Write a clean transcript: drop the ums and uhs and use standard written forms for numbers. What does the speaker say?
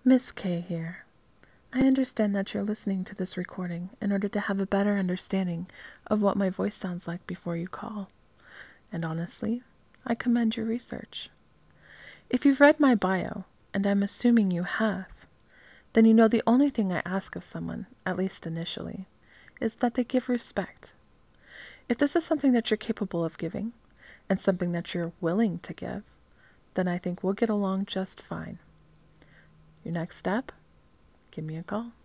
Miss K here. I understand that you're listening to this recording in order to have a better understanding of what my voice sounds like before you call. And honestly, I commend your research. If you've read my bio, and I'm assuming you have, then you know the only thing I ask of someone, at least initially, is that they give respect. If this is something that you're capable of giving, and something that you're willing to give, then I think we'll get along just fine. Your next step? Give me a call.